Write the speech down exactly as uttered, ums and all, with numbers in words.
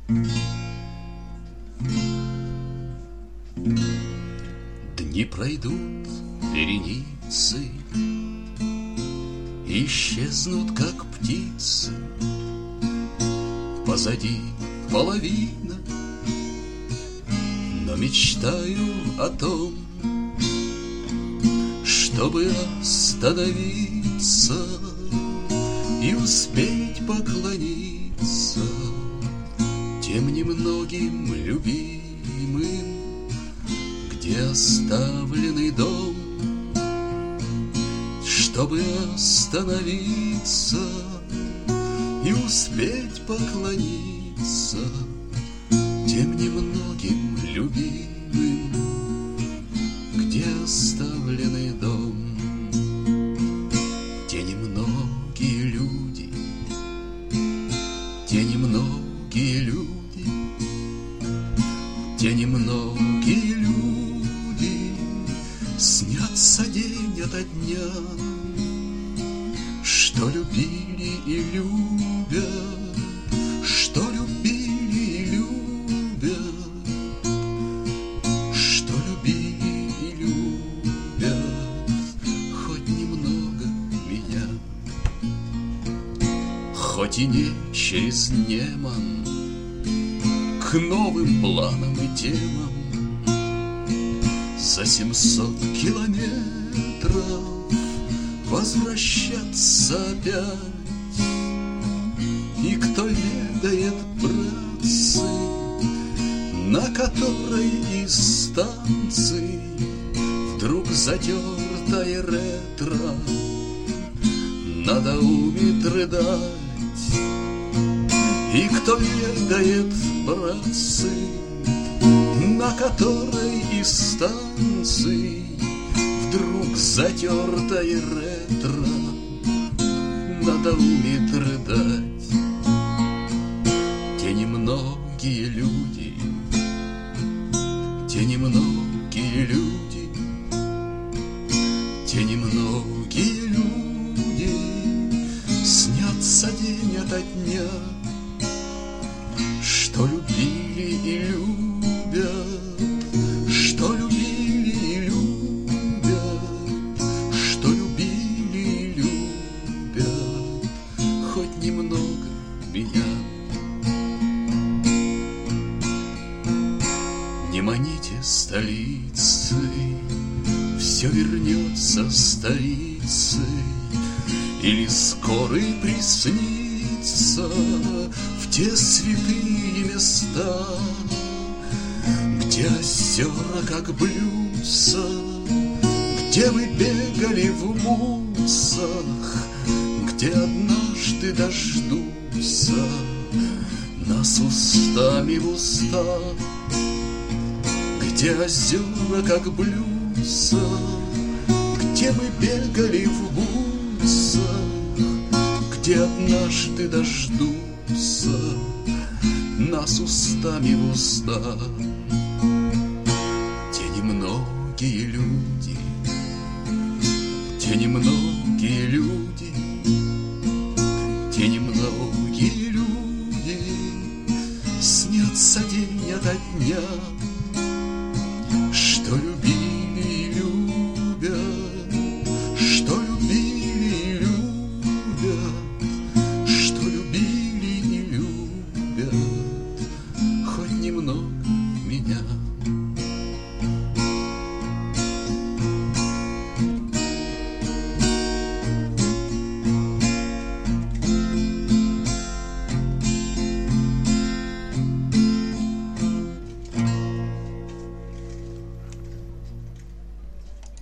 Дни пройдут вереницей, исчезнут, как птицы. Позади половина, но мечтаю о том, чтобы остановиться и успеть поклониться тем немногим любимым, где оставленный дом. Чтобы остановиться и успеть поклониться тем немногим любимым, где оставленный дом. Те немногие люди, те немногие люди, те немногие люди снятся день ото дня, что любили и любят, что любили и любят, что любили и любят, хоть немного меня. Хоть и не через Неман, к новым планам и темам за семьсот километров возвращаться опять. И кто ведает, братцы, на которой из станций вдруг затертой ретро надоумит рыдать. И кто ведает, братцы, на которой из станций вдруг затертой ретро надоумит рыдать. Те немногие люди, те немногие люди, те немногие люди снятся день ото дня, что любили и любят, что любили и любят, что любили и любят, хоть немного меня. Не маните столицей, все вернется столицей, или скорый приснится в те святые места, где озера, как блюдца, где вы бегали в мусах, где однажды дождутся нас устами в уста, где озера, как блюдца, где мы бегали в бусах, где однажды дождутся нас устами в уста. Те немногие люди, те немногие люди, те немногие люди снятся день ото дня, что любили